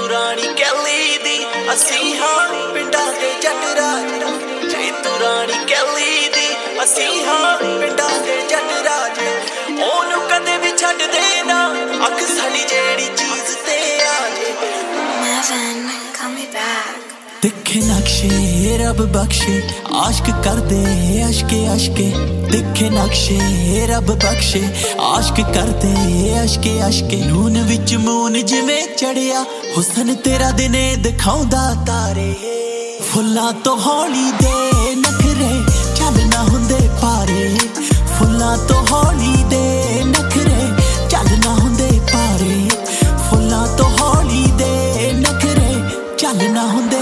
ਤੂੰ ਰਾਣੀ ਕੈਲੀ ਦੀ ਅਸੀਂ ਹਾਂ ਪਿੰਡਾਂ ਦੇ ਜੱਟ ਰਾਜ ਜੇ ਤੂੰ ਰਾਣੀ ਕੈਲੀ ਦੀ ਅਸੀਂ ਹਾਂ ਪਿੰਡਾਂ ਦੇ ਜੱਟ ਰਾਜ ਉਹਨੂੰ ਕਦੇ ਵੀ ਛੱਡ ਦੇ ਨਾ ਅੱਖ ਸਾਡੀ ਜਿਹੜੀ ਚੀਜ਼ ਤੇ ਆ ਜੇ Marvin, call me back. दिखे नक्शे रब बख्शे आश्क कर दे अशके अशके दिखे नक्शे रब बख्शे आश्क कर दे अशके अशके नून विच मून जिवें चढ़िया हुसन तेरा दिने दिखाउंदा तारे फुल्लां तो हौली दे नखरे चल ना हुंदे पारे फुल्लां तो हौली दे नखरे चल ना हुंदे पारे फुल्लां तो हौली दे नखरे चल ना हुंदे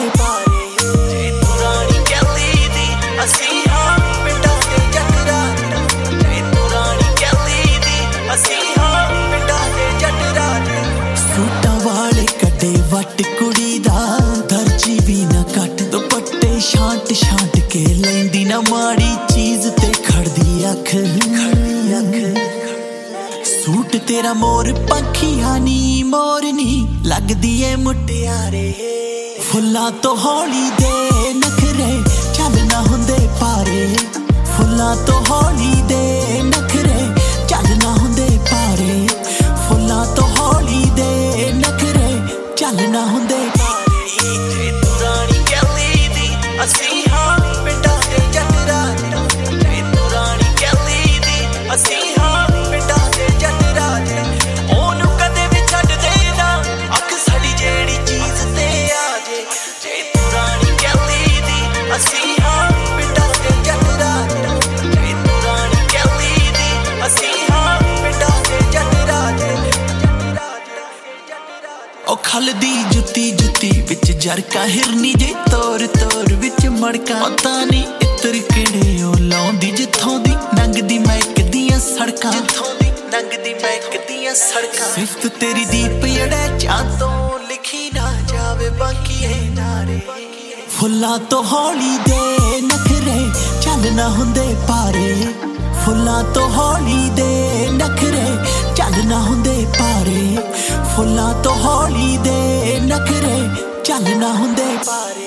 ਅਸੀਂ ਹਾਂ ਪਿੰਡਾਂ ਦੇ ਜੱਟ ਰਾਜ ਜੇ ਤੂੰ ਰਾਣੀ ਕੈਲੀ ਦੀ ਅਸੀਂ ਹਾਂ ਪਿੰਡਾਂ ਦੇ ਜੱਟ ਰਾਜ ਸੂਟਾਂ ਵਾਲੇ ਕੱਢੇ ਵੱਟ ਕੁੜੀ ਦਾ ਦਰਜੀ ਵੀ ਨਾ ਕੱਟ ਦੁਪੱਟੇ ਛਾਂਟ ਛਾਂਟ ਕੇ ਲੈਂਦੀ ਨਾ ਮਾੜੀ ਚੀਜ਼ ਤੇ ਖੜਦੀ ਅੱਖ ਸੂਟ ਤੇਰਾ ਮੋਰ ਪੰਖੀਆਂ ਨੀ ਮੋਰਨੀ ਲੱਗਦੀ ਏ ਮੁਟਿਆਰੇ ਫੁੱਲਾਂ ਤੋਂ ਹੌਲੀ ਦੇ ਨਖਰੇ ਚੱਲ ਨਾ ਹੁੰਦੇ ਪਾਰੇ ਫੁੱਲਾਂ ਤੋਂ ਹੌਲੀ ਦੇ ਨਖਰੇ ਚੱਲ ਨਾ ਹੁੰਦੇ ਪਾਰੇ ਫੁੱਲਾਂ ਤੋਂ ਹੌਲੀ ਦੇ ਨਖਰੇ ਚੱਲ ਨਾ ਹੁੰਦੇ ਪਾਰੇ ਜੇ ਤੂੰ ਰਾਣੀ ਕੈਲੀ ਦੀ ਅਸੀਂ ਹਾਂ ਪਿੰਡਾਂ ਦੇ ਜੱਟ ਰਾਜ ਜੇ ਤੂੰ ਰਾਣੀ ਕੈਲੀ ਦੀ ਅਸੀਂ ਹਾਂ ਪਿੰਡਾਂ ਦੇ ਜੱਟ ਰਾਜ ਉਹਨੂੰ ਕਦੇ ਵੀ ਛੱਡ ਦੇ ਨਾ ਅੱਖ ਸਾਡੀ ਜਿਹੜੀ ਚੀਜ਼ ਤੇ ਆ ਜੇ ਜੇ ਤੂੰ ਰਾਣੀ ਕੈਲੀ ਦੀ ਅਸੀਂ ਹਾਂ ਪਿੰਡਾਂ ਦੇ ਜੱਟ ਰਾਜ ਜੇ ਤੂੰ ਰਾਣੀ ਕੈਲੀ ਦੀ ਅਸੀਂ ਹਾਂ ਪਿੰਡਾਂ ਦੇ ਜੱਟ ਰਾਜ ਉਹ ਖਲਦੀ ਜੁੱਤੀ ਜੁੱਤੀ ਵਿੱਚ ਜਰਕਾ ਹਿਰਨੀ ਜੇ ਤੋਰ ਤੋਰ ਵਿੱਚ ਮੜਕਾ ਪਤਾ ਨਹੀਂ ਇਤਰ ਕਿਹੜੇ ਉਹ ਲਾਉਂਦੀ ਜਿੱਥੋਂ ਦੀ ਨੰਗਦੀ ਮਹਿਕਦੀਆਂ ਸੜਕਾਂ ਜਿੱਥੋਂ ਦੀ ਨੰਗਦੀ ਮਹਿਕਦੀਆਂ ਸੜਕਾਂ ਸਿਫਤ ਤੇਰੀ ਦੀਪ ਜੜਾ ਚਾਂਦੋਂ ਲਿਖੀ ਨਾ ਜਾਵੇ ਬਾਕੀ ਇਹ ਨਾਰੇ ਫੁੱਲਾਂ ਤੋਂ ਹੌਲੀ ਦੇ ਨਖਰੇ ਚੱਲ ਨਾ ਹੁੰਦੇ ਪਾਰੇ ਫੁੱਲਾਂ ਤੋਂ ਹੌਲੀ ਦੇ ਨਖਰੇ ਚੱਲ ਨਾ ਹੁੰਦੇ ਪਾਰੇ ਫੁੱਲਾਂ ਤੋਂ ਹੌਲੀ ਦੇ ਨਖਰੇ ਚੱਲ ਨਾ ਹੁੰਦੇ ਪਾਰੇ